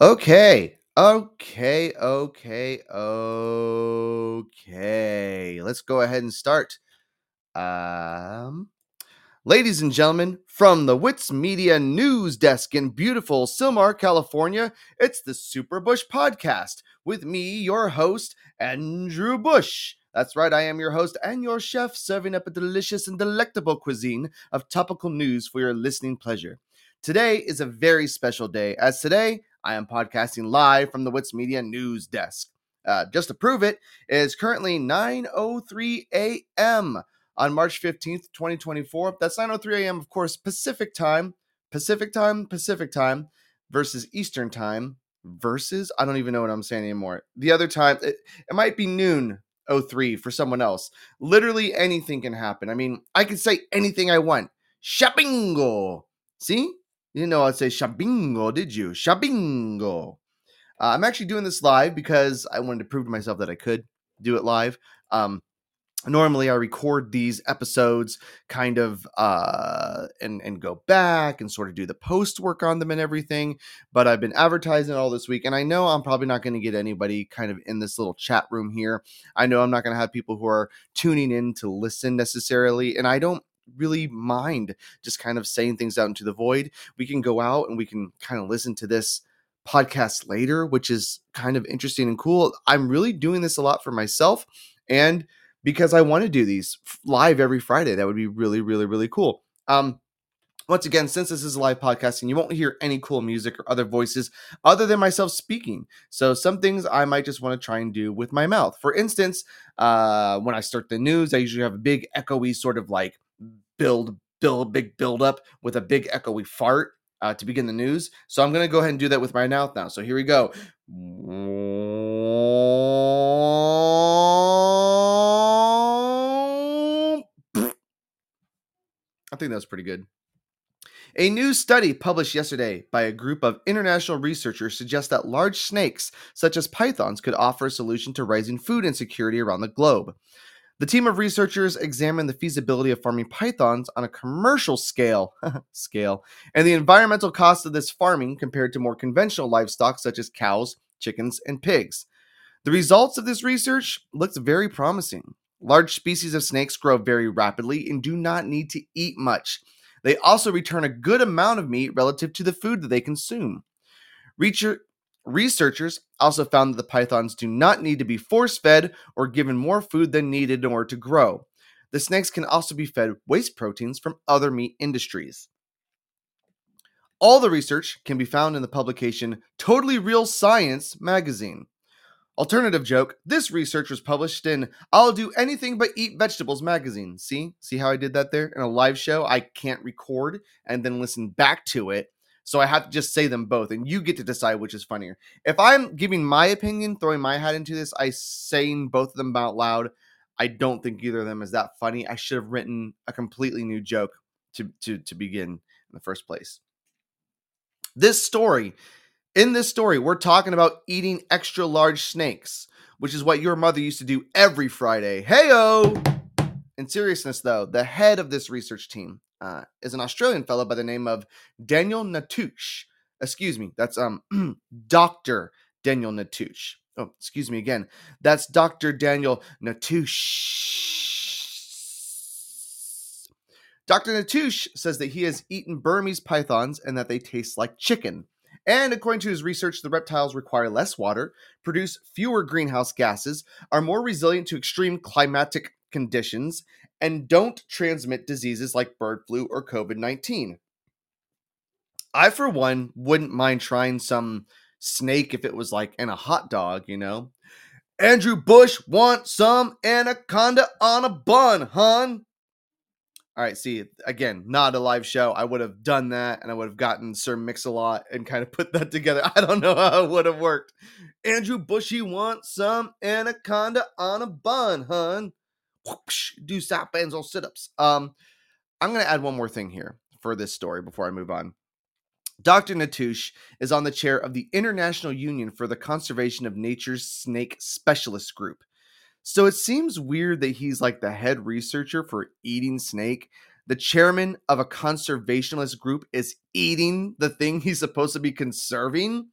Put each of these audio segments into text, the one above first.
Okay. Let's go ahead and start. Um, Ladies and gentlemen, from the Wits Media News Desk in beautiful Sylmar, California, it's the Super Bush Podcast with me, your host, Andrew Bush. That's right, I am your host and your chef, serving up a delicious and delectable cuisine of topical news for your listening pleasure. Today is a very special day, as today I am podcasting live from the Wits Media News Desk. Just to prove it, it is currently 9:03 a.m. on March 15th, 2024. That's 9:03 a.m., of course, Pacific time, versus Eastern time, versus, I don't even know what I'm saying anymore. The other time, it might be noon 03 for someone else. Literally anything can happen. I mean, I can say anything I want. Shabingo. See? You didn't know I'd say shabingo, did you? Shabingo. I'm actually doing this live because I wanted to prove to myself that I could do it live. Normally I record these episodes kind of and go back and sort of do the post work on them and everything, but I've been advertising all this week, and I know I'm probably not going to get anybody kind of in this little chat room here. I know I'm not going to have people who are tuning in to listen necessarily, and I don't really mind just kind of saying things out into the void. We can go out and we can kind of listen to this podcast later, which is kind of interesting and cool. I'm really doing this a lot for myself, and because I want to do these live every Friday. That would be really, really, really cool. Once again, since this is a live podcasting, you won't hear any cool music or other voices other than myself speaking. So some things I might just want to try and do with my mouth. For instance, when I start the news, I usually have a big echoey sort of like big build up with a big echoey fart to begin the news. So I'm going to go ahead and do that with my mouth now. So here we go. I think that's pretty good. A new study published yesterday by a group of international researchers suggests that large snakes, such as pythons, could offer a solution to rising food insecurity around the globe. The team of researchers examined the feasibility of farming pythons on a commercial scale, and the environmental cost of this farming compared to more conventional livestock such as cows, chickens, and pigs. The results of this research looked very promising. Large species of snakes grow very rapidly and do not need to eat much. They also return a good amount of meat relative to the food that they consume. Researchers also found that the pythons do not need to be force-fed or given more food than needed in order to grow. The snakes can also be fed waste proteins from other meat industries. All the research can be found in the publication Totally Real Science magazine. Alternative joke, this research was published in I'll Do Anything But Eat Vegetables magazine. See how I did that there? In a live show, I can't record and then listen back to it. So I have to just say them both, and you get to decide which is funnier. If I'm giving my opinion, throwing my hat into this, I saying both of them out loud, I don't think either of them is that funny. I should have written a completely new joke to begin in the first place. In this story, we're talking about eating extra large snakes, which is what your mother used to do every Friday. Hey-o! In seriousness, though, the head of this research team is an Australian fellow by the name of Daniel Natusch. Excuse me, that's Dr. Daniel Natusch. Oh, excuse me again. That's Dr. Daniel Natusch. Dr. Natusch says that he has eaten Burmese pythons and that they taste like chicken. And according to his research, the reptiles require less water, produce fewer greenhouse gases, are more resilient to extreme climatic conditions, and don't transmit diseases like bird flu or COVID-19. I, for one, wouldn't mind trying some snake if it was like in a hot dog, you know? Andrew Bush wants some anaconda on a bun, hon. All right, see, again, not a live show. I would have done that, and I would have gotten Sir Mix-a-Lot and kind of put that together. I don't know how it would have worked. Andrew Bushy wants some anaconda on a bun, hun. Whoosh, do stop bands on sit-ups. I'm going to add one more thing here for this story before I move on. Dr. Natusch is on the chair of the International Union for the Conservation of Nature's Snake Specialist Group. So it seems weird that he's like the head researcher for eating snake. The chairman of a conservationist group is eating the thing he's supposed to be conserving.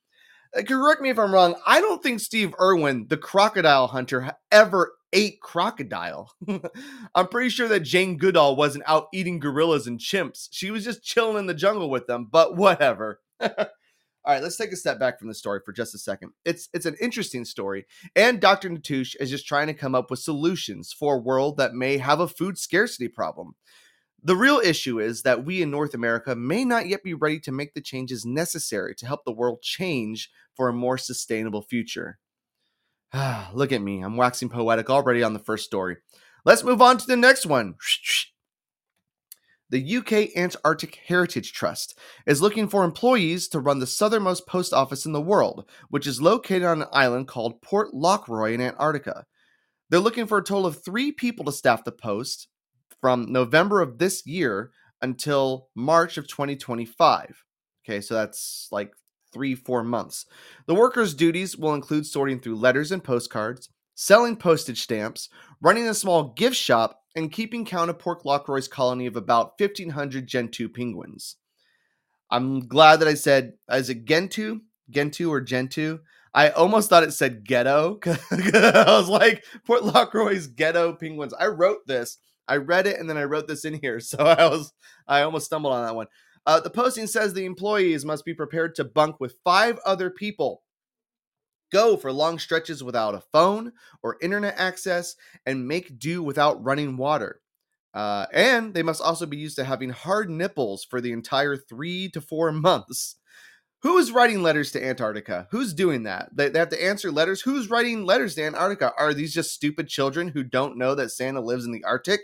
Correct me if I'm wrong. I don't think Steve Irwin, the crocodile hunter, ever ate crocodile. I'm pretty sure that Jane Goodall wasn't out eating gorillas and chimps. She was just chilling in the jungle with them, but whatever. All right, let's take a step back from the story for just a second. It's an interesting story, and Dr. Natush is just trying to come up with solutions for a world that may have a food scarcity problem. The real issue is that we in North America may not yet be ready to make the changes necessary to help the world change for a more sustainable future. Look at me, I'm waxing poetic already on the first story. Let's move on to the next one. The UK Antarctic Heritage Trust is looking for employees to run the southernmost post office in the world, which is located on an island called Port Lockroy in Antarctica. They're looking for a total of 3 people to staff the post from November of this year until March of 2025. Okay, so that's like 3-4 months. The workers' duties will include sorting through letters and postcards, selling postage stamps, running a small gift shop, and keeping count of Port Lockroy's colony of about 1,500 Gentoo penguins. I'm glad that I said, is it Gentoo? Gentoo or Gentoo? I almost thought it said ghetto. I was like, Port Lockroy's ghetto penguins. I wrote this. I read it and then I wrote this in here. So I almost stumbled on that one. The posting says the employees must be prepared to bunk with 5 other people, go for long stretches without a phone or internet access, and make do without running water. And they must also be used to having hard nipples for the entire 3 to 4 months. Who's writing letters to Antarctica? Who's doing that? They have to answer letters. Who's writing letters to Antarctica? Are these just stupid children who don't know that Santa lives in the Arctic?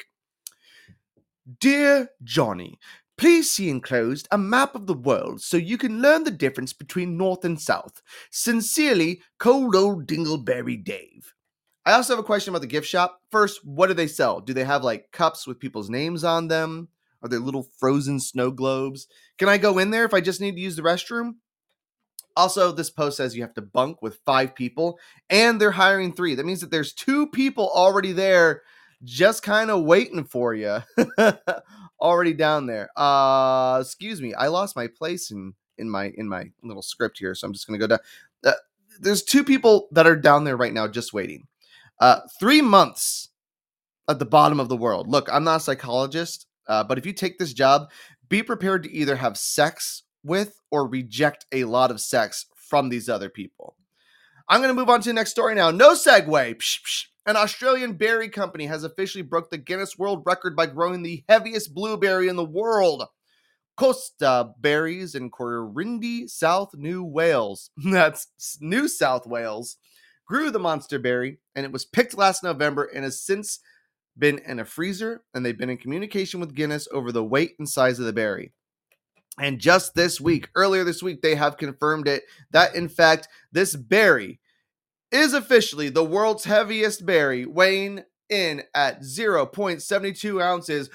Dear Johnny, please see enclosed a map of the world so you can learn the difference between North and South. Sincerely, cold old Dingleberry Dave. I also have a question about the gift shop. First, what do they sell? Do they have like cups with people's names on them? Are there little frozen snow globes? Can I go in there if I just need to use the restroom? Also, this post says you have to bunk with 5 people, and they're hiring 3. That means that there's 2 people already there, just kind of waiting for you, already down there. Excuse me, I lost my place in my little script here, so I'm just gonna go down. There's 2 people that are down there right now, just waiting. 3 months at the bottom of the world. Look, I'm not a psychologist, but if you take this job, be prepared to either have sex with or reject a lot of sex from these other people. I'm going to move on to the next story now. No segue. Psh, psh. An Australian berry company has officially broke the Guinness World Record by growing the heaviest blueberry in the world. Costa Berries in Corindi, South New Wales. That's New South Wales. Grew the monster berry, and it was picked last November and has since been in a freezer, and they've been in communication with Guinness over the weight and size of the berry. And just this week, earlier this week, they have confirmed it that, in fact, this berry is officially the world's heaviest berry, weighing in at 0.72 ounces.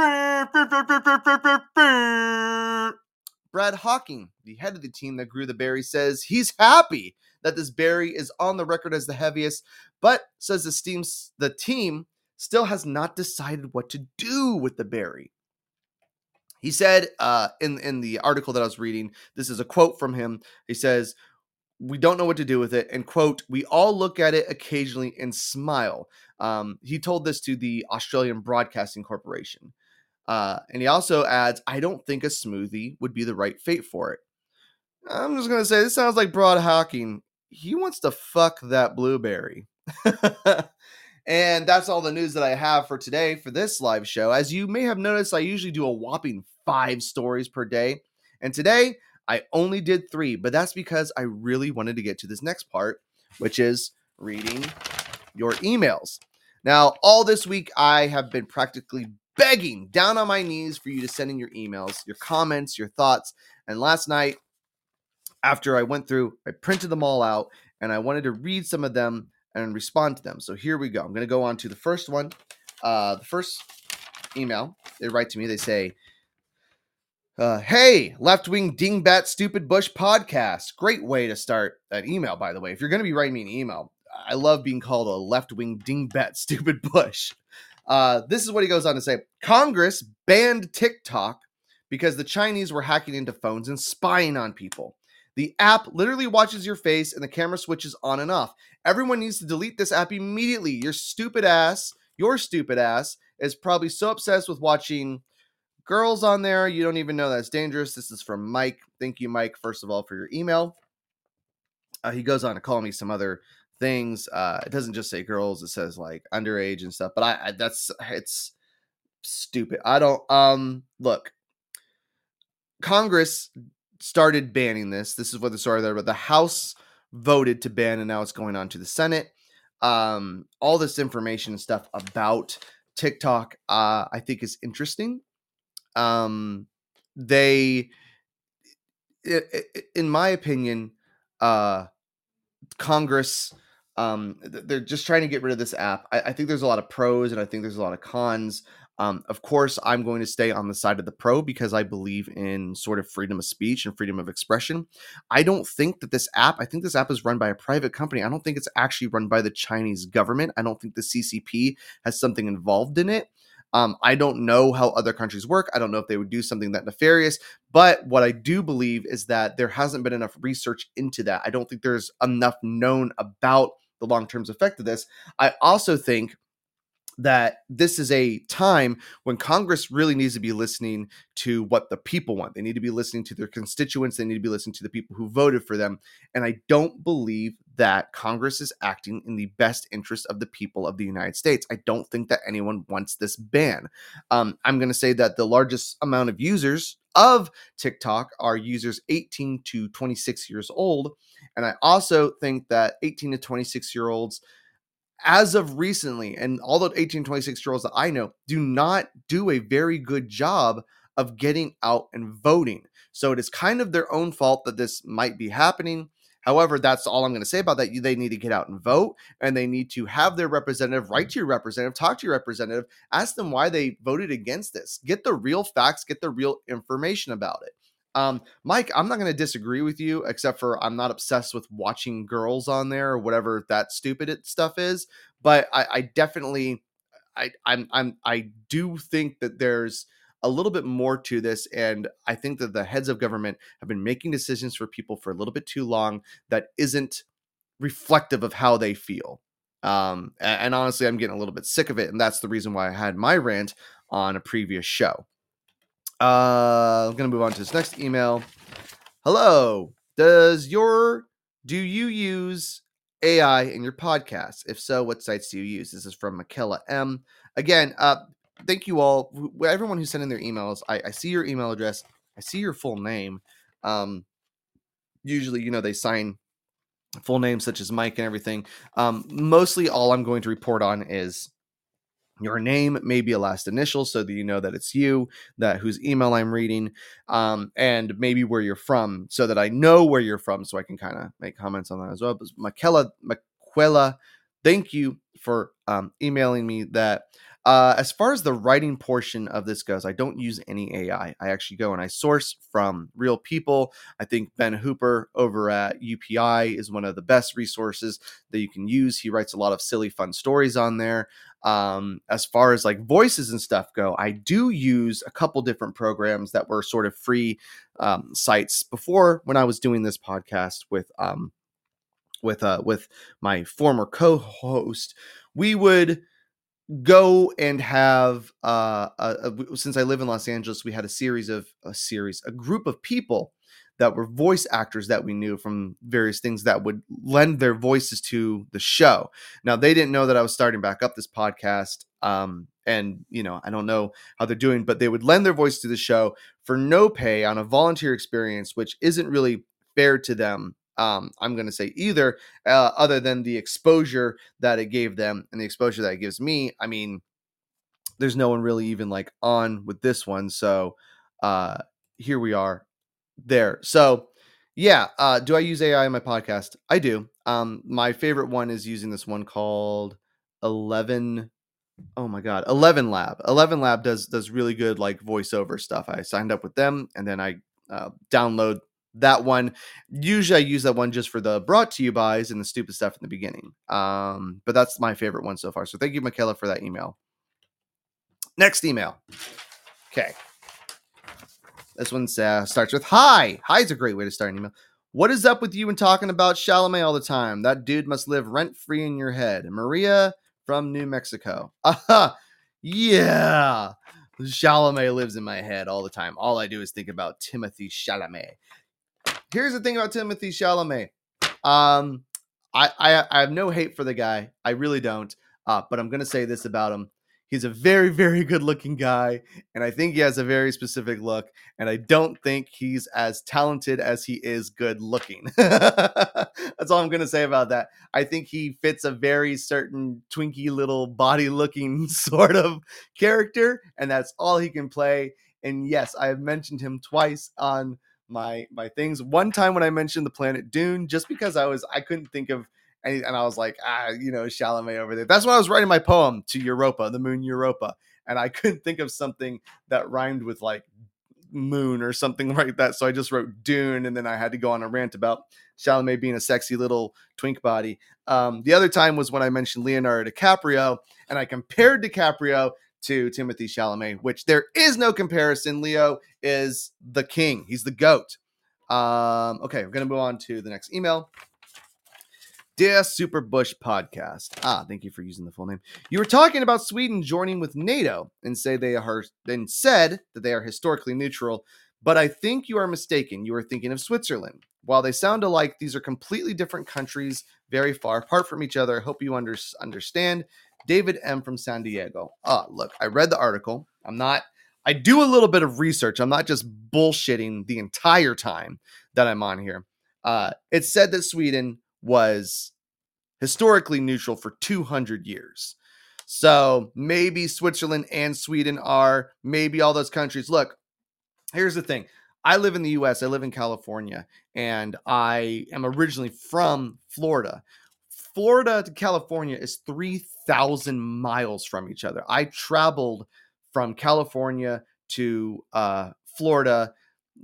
Brad Hawking, the head of the team that grew the berry, says he's happy that this berry is on the record as the heaviest, but says the team still has not decided what to do with the berry. He said in the article that I was reading, this is a quote from him. He says, "We don't know what to do with it." And quote, "We all look at it occasionally and smile." He told this to the Australian Broadcasting Corporation. And he also adds, "I don't think a smoothie would be the right fate for it." I'm just going to say, this sounds like Brad Hawking. He wants to fuck that blueberry. And that's all the news that I have for today for this live show. As you may have noticed, I usually do a whopping 5 stories per day. And today, I only did 3, but that's because I really wanted to get to this next part, which is reading your emails. Now, all this week, I have been practically begging down on my knees for you to send in your emails, your comments, your thoughts. And last night, after I went through, I printed them all out, and I wanted to read some of them and respond to them. So here we go. I'm going to go on to the first one. The first email, they write to me. They say, "Hey, left-wing dingbat stupid bush podcast." Great way to start an email, by the way. If you're going to be writing me an email, I love being called a left-wing dingbat stupid bush. This is what he goes on to say. "Congress banned TikTok because the Chinese were hacking into phones and spying on people. The app literally watches your face and the camera switches on and off. Everyone needs to delete this app immediately. Your stupid ass is probably so obsessed with watching girls on there. You don't even know that's dangerous. This is from Mike. Thank you, Mike, first of all, for your email. He goes on to call me some other things. It doesn't just say girls, it says like underage and stuff, but it's stupid. I don't, look, Congress started banning this. This is what the story there, but the House voted to ban, and now it's going on to the Senate. All this information and stuff about TikTok, I think is interesting. They, in my opinion, Congress, they're just trying to get rid of this app. I think there's a lot of pros and I think there's a lot of cons. Of course, I'm going to stay on the side of the pro because I believe in sort of freedom of speech and freedom of expression. I don't think that I think this app is run by a private company. I don't think it's actually run by the Chinese government. I don't think the CCP has something involved in it. I don't know how other countries work. I don't know if they would do something that nefarious, but what I do believe is that there hasn't been enough research into that. I don't think there's enough known about the long-term effect of this. I also think that this is a time when Congress really needs to be listening to what the people want. They need to be listening to their constituents. They need to be listening to the people who voted for them. And I don't believe that Congress is acting in the best interest of the people of the United States. I don't think that anyone wants this ban. I'm going to say that the largest amount of users of TikTok are users 18 to 26 years old. And I also think that 18 to 26-year-olds, as of recently, and all the 18, 26-year-olds that I know, do not do a very good job of getting out and voting. So it is kind of their own fault that this might be happening. However, that's all I'm going to say about that. They need to get out and vote, and they need to have their representative, write to your representative, talk to your representative, ask them why they voted against this. Get the real facts, get the real information about it. Mike, I'm not going to disagree with you, except for I'm not obsessed with watching girls on there or whatever that stupid stuff is. But I definitely, I do think that there's a little bit more to this, and I think that the heads of government have been making decisions for people for a little bit too long that isn't reflective of how they feel. And honestly, I'm getting a little bit sick of it, and that's the reason why I had my rant on a previous show. I'm going to move on to this next email. Hello. Do you use AI in your podcast? If so, what sites do you use? This is from Michaela M. Again, thank you all. Everyone who sent in their emails. I see your email address. I see your full name. Usually, they sign full names such as Mike and everything. Mostly all I'm going to report on is your name, maybe a last initial, so that you know that it's you, that whose email I'm reading, and maybe where you're from, so that I know where you're from, so I can kind of make comments on that as well. But Michaela, thank you for emailing me that. As far as the writing portion of this goes, I don't use any AI. I actually go and I source from real people. I think Ben Hooper over at UPI is one of the best resources that you can use. He writes a lot of silly, fun stories on there. As far as like voices and stuff go, I do use a couple different programs that were sort of free sites before, when I was doing this podcast with my former co-host. We would go and have since I live in Los Angeles, we had a group of people that were voice actors that we knew from various things that would lend their voices to the show. Now, they didn't know that I was starting back up this podcast. And, I don't know how they're doing, but they would lend their voice to the show for no pay on a volunteer experience, which isn't really fair to them. I'm going to say either, other than the exposure that it gave them and the exposure that it gives me. I mean, there's no one really even like on with this one. So here we are there. So yeah, do I use AI in my podcast? I do. My favorite one is using this one called 11. Oh my God. 11 Lab. 11 Lab does really good like voiceover stuff. I signed up with them and then I download that one. Usually I use that one just for the brought to you buys and the stupid stuff in the beginning. But that's my favorite one so far. So thank you, Michaela, for that email. Next email. Okay. This one starts with hi. Hi is a great way to start an email. What is up with you and talking about Chalamet all the time? That dude must live rent-free in your head. Maria from New Mexico. Yeah. Chalamet lives in my head all the time. All I do is think about Timothy Chalamet. Here's the thing about Timothy Chalamet. Um, I have no hate for the guy. I really don't. But I'm gonna say this about him. He's a very, very good looking guy, and I think he has a very specific look, and I don't think he's as talented as he is good looking. That's all I'm gonna say about that. I think he fits a very certain twinky little body looking sort of character, and that's all he can play. And yes, I have mentioned him twice on my things. One time when I mentioned the planet Dune, just because I couldn't think of any, and I was like, Chalamet over there. That's when I was writing my poem to Europa, the moon Europa, and I couldn't think of something that rhymed with like moon or something like that. So I just wrote Dune, and then I had to go on a rant about Chalamet being a sexy little twink body. The other time was when I mentioned Leonardo DiCaprio, and I compared DiCaprio to Timothy Chalamet, which there is no comparison. Leo is the king. He's the GOAT. Okay, we're going to move on to the next email. Dear Super Bush Podcast. Thank you for using the full name. You were talking about Sweden joining with NATO and said that they are historically neutral, but I think you are mistaken. You are thinking of Switzerland. While they sound alike, these are completely different countries, very far apart from each other. I hope you understand. David M. from San Diego. Look, I read the article. I do a little bit of research. I'm not just bullshitting the entire time that I'm on here. It said that Sweden was historically neutral for 200 years. So maybe Switzerland and Sweden are, maybe all those countries. Look, here's the thing. I live in the US, I live in California, and I am originally from Florida. Florida to California is 3,000 miles from each other. I traveled from California to Florida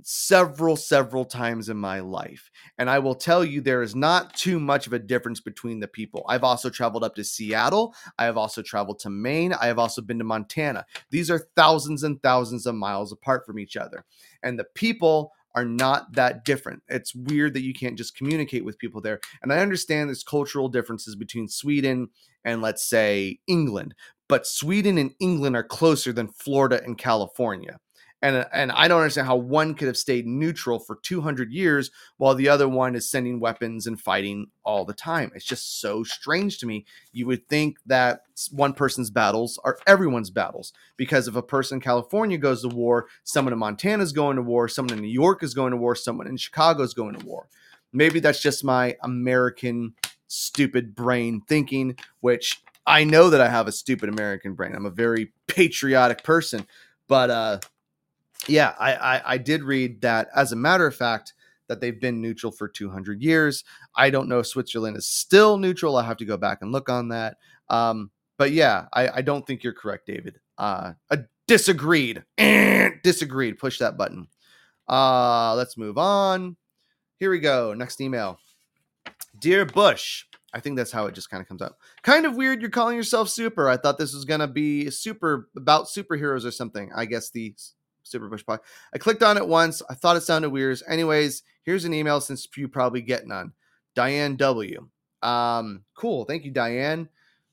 several times in my life. And I will tell you, there is not too much of a difference between the people. I've also traveled up to Seattle. I have also traveled to Maine. I have also been to Montana. These are thousands and thousands of miles apart from each other. And the people are not that different. It's weird that you can't just communicate with people there. And I understand there's cultural differences between Sweden and, let's say, England. But Sweden and England are closer than Florida and California. And I don't understand how one could have stayed neutral for 200 years while the other one is sending weapons and fighting all the time. It's just so strange to me. You would think that one person's battles are everyone's battles, because if a person in California goes to war, someone in Montana is going to war, someone in New York is going to war, someone in Chicago is going to war. Maybe that's just my American stupid brain thinking, which I know that I have a stupid American brain. I'm a very patriotic person, but yeah, I did read that, as a matter of fact, that they've been neutral for 200 years. I don't know if Switzerland is still neutral. I have to go back and look on that. But yeah, I don't think you're correct, David. Disagreed. Disagreed. Push that button. Let's move on. Here we go. Next email. Dear Bush. I think that's how it just kind of comes out. Kind of weird you're calling yourself super. I thought this was going to be super about superheroes or something. I guess the Super Bush Pod. I clicked on it once. I thought it sounded weird. Anyways, here's an email since you probably get none. Diane W. Cool. Thank you, Diane.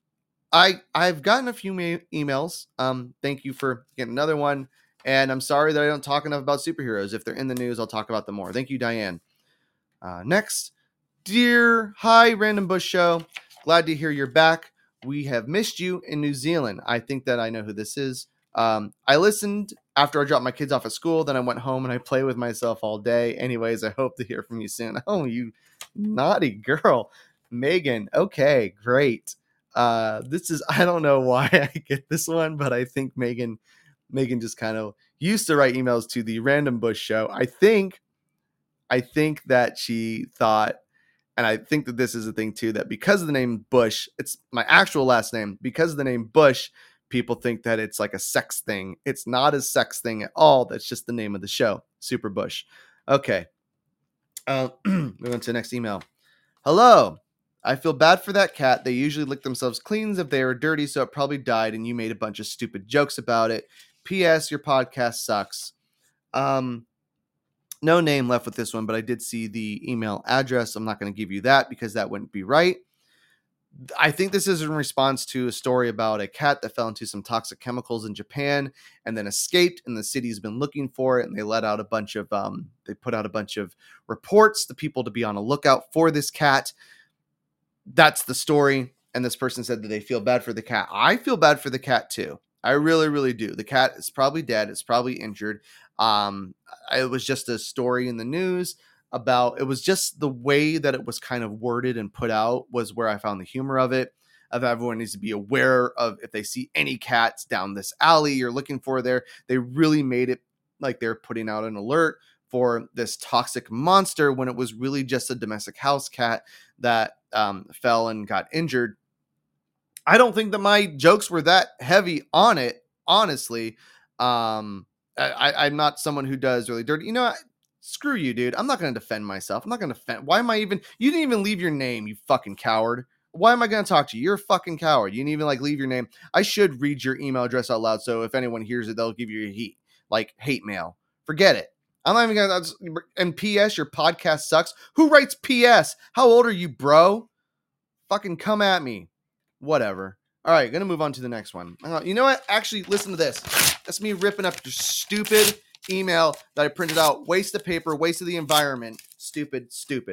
I've gotten a few emails. Thank you for getting another one. And I'm sorry that I don't talk enough about superheroes. If they're in the news, I'll talk about them more. Thank you, Diane. Next. Hi, Random Bush Show. Glad to hear you're back. We have missed you in New Zealand. I think that I know who this is. I listened after I dropped my kids off at school. Then I went home and I play with myself all day. Anyways, I hope to hear from you soon. Oh, you naughty girl. Megan. Okay, great. This is, I don't know why I get this one, but I think Megan just kind of used to write emails to the Random Bush Show. I think that she thought, and I think that this is a thing too, that because of the name Bush, it's my actual last name. Because of the name Bush, people think that it's like a sex thing. It's not a sex thing at all. That's just the name of the show, Super Bush. Okay. Move on to the next email. Hello. I feel bad for that cat. They usually lick themselves clean if they are dirty, so it probably died, and you made a bunch of stupid jokes about it. P.S. Your podcast sucks. No name left with this one, but I did see the email address. I'm not going to give you that because that wouldn't be right. I think this is in response to a story about a cat that fell into some toxic chemicals in Japan and then escaped, and the city's been looking for it. And they let out a bunch of, they put out a bunch of reports to people to be on a lookout for this cat. That's the story. And this person said that they feel bad for the cat. I feel bad for the cat too. I really, really do. The cat is probably dead. It's probably injured. It was just a story in the news about, it was just the way that it was kind of worded and put out was where I found the humor of it. Of everyone needs to be aware of if they see any cats down this alley you're looking for there. They really made it like they're putting out an alert for this toxic monster when it was really just a domestic house cat that fell and got injured. I don't think that my jokes were that heavy on it, honestly. I'm not someone who does really dirty. Screw you, dude. I'm not going to defend myself. I'm not going to defend. Why am I even? You didn't even leave your name, you fucking coward. Why am I going to talk to you? You're a fucking coward. You didn't even leave your name. I should read your email address out loud, so if anyone hears it, they'll give you hate mail. Forget it. I'm not even going to. And P.S. Your podcast sucks. Who writes P.S.? How old are you, bro? Fucking come at me. Whatever. All right, gonna move on to the next one. You know what? Actually, listen to this. That's me ripping up your stupid email that I printed out. Waste of paper, waste of the environment. Stupid.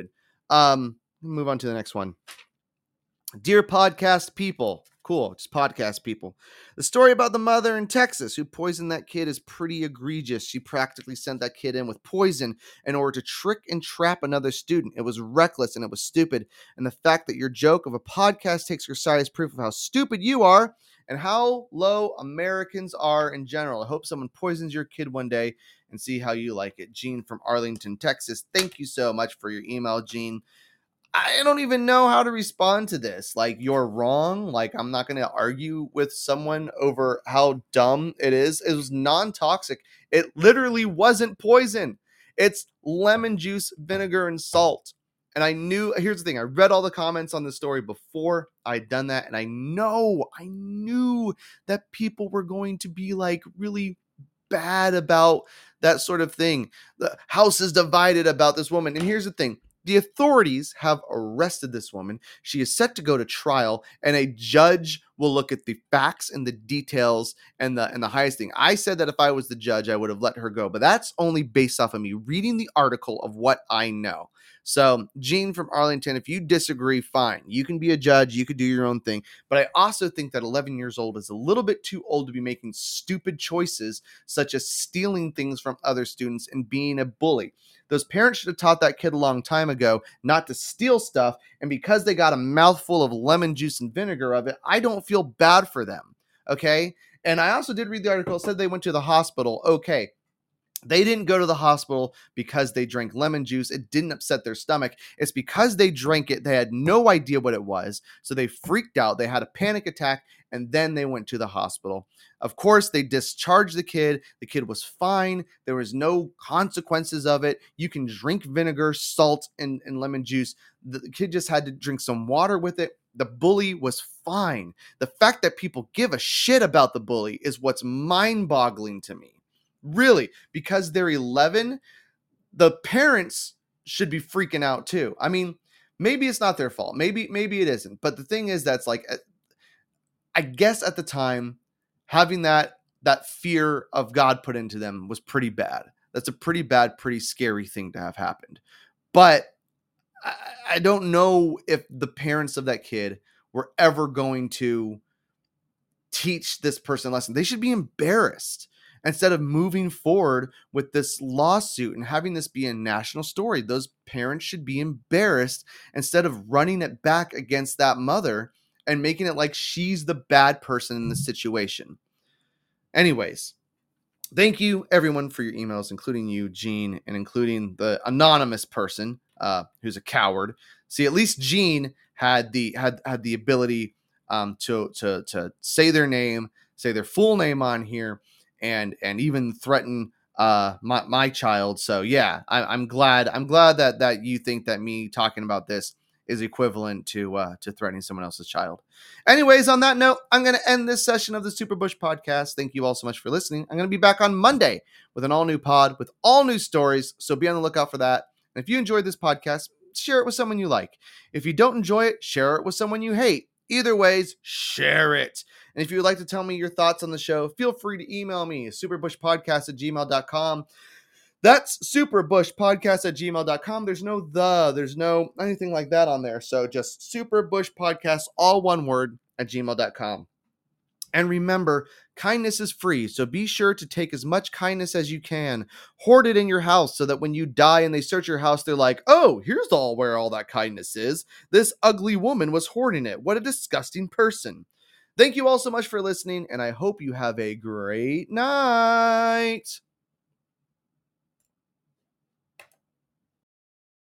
Move on to the next one. Dear podcast people. Cool, just podcast people. The story about the mother in Texas who poisoned that kid is pretty egregious. She practically sent that kid in with poison in order to trick and trap another student. It was reckless and it was stupid. And the fact that your joke of a podcast takes your side is proof of how stupid you are and how low Americans are in general. I hope someone poisons your kid one day and see how you like it. Gene from Arlington, Texas. Thank you so much for your email, Gene. I don't even know how to respond to this. You're wrong. I'm not going to argue with someone over how dumb it is. It was non-toxic. It literally wasn't poison. It's lemon juice, vinegar, and salt. And here's the thing. I read all the comments on the story before I'd done that. And I knew that people were going to be really bad about that sort of thing. The house is divided about this woman. And here's the thing. The authorities have arrested this woman. She is set to go to trial, and a judge will look at the facts and the details and the highest thing. I said that if I was the judge, I would have let her go, but that's only based off of me reading the article of what I know. So, Gene from Arlington, if you disagree, fine. You can be a judge. You could do your own thing. But I also think that 11 years old is a little bit too old to be making stupid choices, such as stealing things from other students and being a bully. Those parents should have taught that kid a long time ago not to steal stuff. And because they got a mouthful of lemon juice and vinegar of it, I don't feel bad for them. Okay. And I also did read the article. It said they went to the hospital. Okay. They didn't go to the hospital because they drank lemon juice. It didn't upset their stomach. It's because they drank it. They had no idea what it was. So they freaked out. They had a panic attack, and then they went to the hospital. Of course, they discharged the kid. The kid was fine. There was no consequences of it. You can drink vinegar, salt, and lemon juice. The kid just had to drink some water with it. The bully was fine. The fact that people give a shit about the bully is what's mind-boggling to me. Really, because they're 11, the parents should be freaking out too. I mean, maybe it's not their fault. Maybe it isn't. But the thing is, that's I guess at the time, having that fear of God put into them was pretty bad. That's a pretty bad, pretty scary thing to have happened. But I don't know if the parents of that kid were ever going to teach this person a lesson. They should be embarrassed instead of moving forward with this lawsuit and having this be a national story. Those parents should be embarrassed instead of running it back against that mother and making it like she's the bad person in the situation. Anyways, thank you everyone for your emails, including you, Gene, and including the anonymous person who's a coward. See, at least Gene had the ability to say their name, say their full name on here, and even threaten my child. So yeah, I'm glad that you think that me talking about this is equivalent to threatening someone else's child. Anyways, on that note, I'm going to end this session of the Super Bush podcast. Thank you all so much for listening. I'm going to be back on Monday with an all new pod with all new stories. So be on the lookout for that. And if you enjoyed this podcast, share it with someone you like. If you don't enjoy it, share it with someone you hate. Either ways, share it. And if you would like to tell me your thoughts on the show, feel free to email me, superbushpodcast@gmail.com. That's superbushpodcast@gmail.com. There's no anything like that on there. So just superbushpodcast, all one word, @gmail.com. And remember, kindness is free, so be sure to take as much kindness as you can. Hoard it in your house so that when you die and they search your house, they're like, oh, here's where all that kindness is. This ugly woman was hoarding it. What a disgusting person. Thank you all so much for listening, and I hope you have a great night.